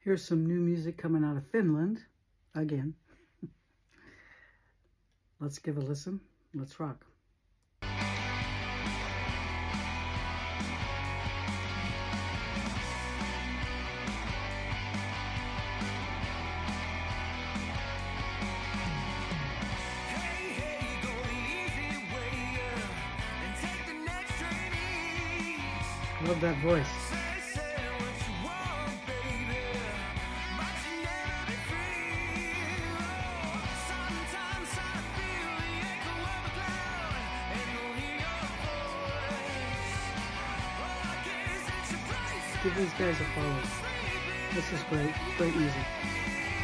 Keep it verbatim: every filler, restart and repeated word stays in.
Here's some new music coming out of Finland, again. Let's give a listen. Let's rock. Love that voice. Give these guys a follow. This is great, great music.